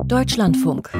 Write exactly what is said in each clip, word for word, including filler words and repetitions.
Deutschlandfunk.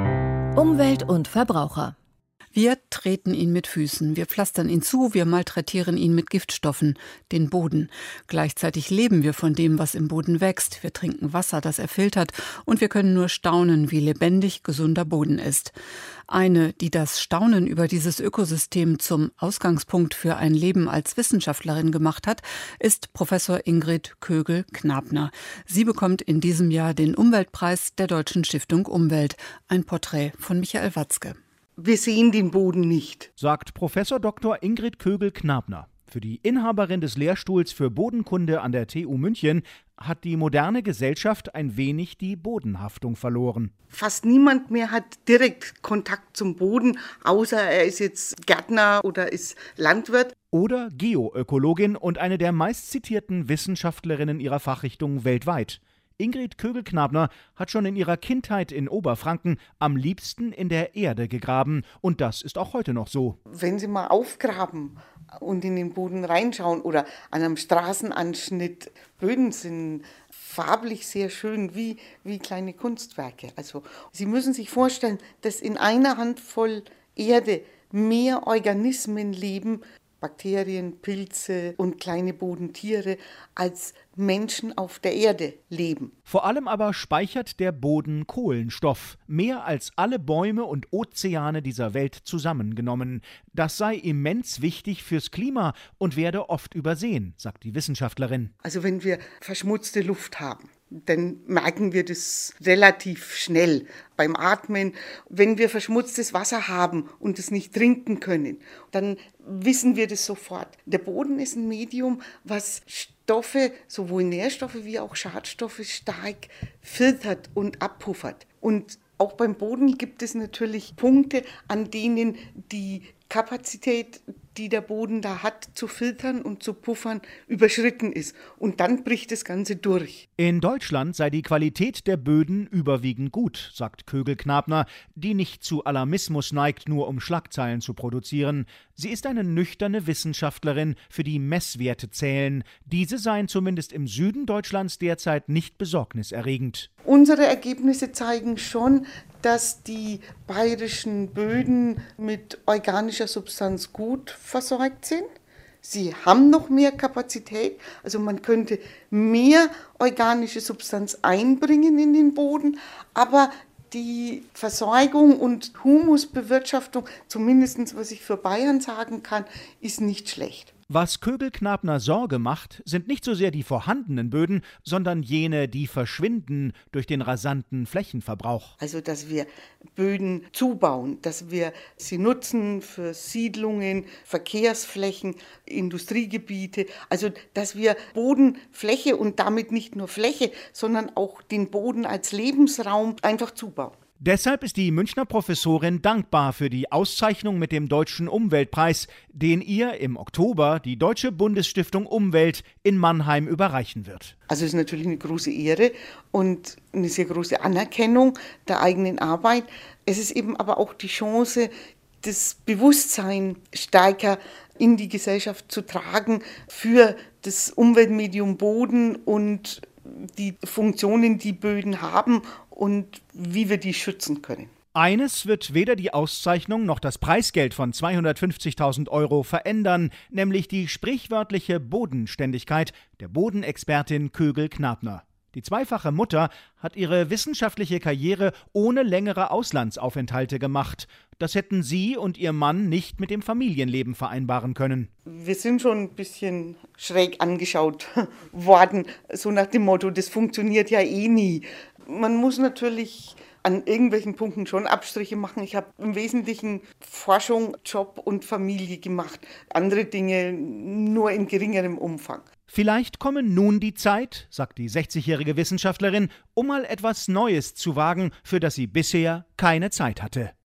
Umwelt und Verbraucher. Wir treten ihn mit Füßen, wir pflastern ihn zu, wir malträtieren ihn mit Giftstoffen, den Boden. Gleichzeitig leben wir von dem, was im Boden wächst. Wir trinken Wasser, das er filtert, und wir können nur staunen, wie lebendig gesunder Boden ist. Eine, die das Staunen über dieses Ökosystem zum Ausgangspunkt für ein Leben als Wissenschaftlerin gemacht hat, ist Professor Ingrid Kögel-Knabner. Sie bekommt in diesem Jahr den Umweltpreis der Deutschen Stiftung Umwelt. Ein Porträt von Michael Watzke. Wir sehen den Boden nicht, sagt Professor Doktor Ingrid Kögel-Knabner. Für die Inhaberin des Lehrstuhls für Bodenkunde an der T U München hat die moderne Gesellschaft ein wenig die Bodenhaftung verloren. Fast niemand mehr hat direkt Kontakt zum Boden, außer er ist jetzt Gärtner oder ist Landwirt. Oder Geoökologin und eine der meistzitierten Wissenschaftlerinnen ihrer Fachrichtung weltweit. Ingrid Kögel-Knabner hat schon in ihrer Kindheit in Oberfranken am liebsten in der Erde gegraben. Und das ist auch heute noch so. Wenn Sie mal aufgraben und in den Boden reinschauen oder an einem Straßenanschnitt, Böden sind farblich sehr schön, wie, wie kleine Kunstwerke. Also Sie müssen sich vorstellen, dass in einer Handvoll Erde mehr Organismen leben, Bakterien, Pilze und kleine Bodentiere, als Menschen auf der Erde leben. Vor allem aber speichert der Boden Kohlenstoff, mehr als alle Bäume und Ozeane dieser Welt zusammengenommen. Das sei immens wichtig fürs Klima und werde oft übersehen, sagt die Wissenschaftlerin. Also wenn wir verschmutzte Luft haben, dann merken wir das relativ schnell beim Atmen. Wenn wir verschmutztes Wasser haben und es nicht trinken können, dann wissen wir das sofort. Der Boden ist ein Medium, was Stoffe, sowohl Nährstoffe wie auch Schadstoffe, stark filtert und abpuffert. Und auch beim Boden gibt es natürlich Punkte, an denen die Kapazität, die der Boden da hat, zu filtern und zu puffern, überschritten ist. Und dann bricht das Ganze durch. In Deutschland sei die Qualität der Böden überwiegend gut, sagt Kögel-Knabner, die nicht zu Alarmismus neigt, nur um Schlagzeilen zu produzieren. Sie ist eine nüchterne Wissenschaftlerin, für die Messwerte zählen. Diese seien zumindest im Süden Deutschlands derzeit nicht besorgniserregend. Unsere Ergebnisse zeigen schon, dass die bayerischen Böden mit organischer Substanz gut versorgt sind. Sie haben noch mehr Kapazität, also man könnte mehr organische Substanz einbringen in den Boden, aber die Versorgung und Humusbewirtschaftung, zumindest was ich für Bayern sagen kann, ist nicht schlecht. Was Kögel-Knabner Sorge macht, sind nicht so sehr die vorhandenen Böden, sondern jene, die verschwinden durch den rasanten Flächenverbrauch. Also, dass wir Böden zubauen, dass wir sie nutzen für Siedlungen, Verkehrsflächen, Industriegebiete. Also, dass wir Bodenfläche und damit nicht nur Fläche, sondern auch den Boden als Lebensraum einfach zubauen. Deshalb ist die Münchner Professorin dankbar für die Auszeichnung mit dem Deutschen Umweltpreis, den ihr im Oktober die Deutsche Bundesstiftung Umwelt in Mannheim überreichen wird. Also es ist natürlich eine große Ehre und eine sehr große Anerkennung der eigenen Arbeit. Es ist eben aber auch die Chance, das Bewusstsein stärker in die Gesellschaft zu tragen für das Umweltmedium Boden und die Funktionen, die Böden haben und wie wir die schützen können. Eines wird weder die Auszeichnung noch das Preisgeld von zweihundertfünfzigtausend Euro verändern, nämlich die sprichwörtliche Bodenständigkeit der Bodenexpertin Kögel-Knabner. Die zweifache Mutter hat ihre wissenschaftliche Karriere ohne längere Auslandsaufenthalte gemacht. Das hätten sie und ihr Mann nicht mit dem Familienleben vereinbaren können. Wir sind schon ein bisschen schräg angeschaut worden, so nach dem Motto, das funktioniert ja eh nie. Man muss natürlich an irgendwelchen Punkten schon Abstriche machen. Ich habe im Wesentlichen Forschung, Job und Familie gemacht. Andere Dinge nur in geringerem Umfang. Vielleicht komme nun die Zeit, sagt die sechzigjährige Wissenschaftlerin, um mal etwas Neues zu wagen, für das sie bisher keine Zeit hatte.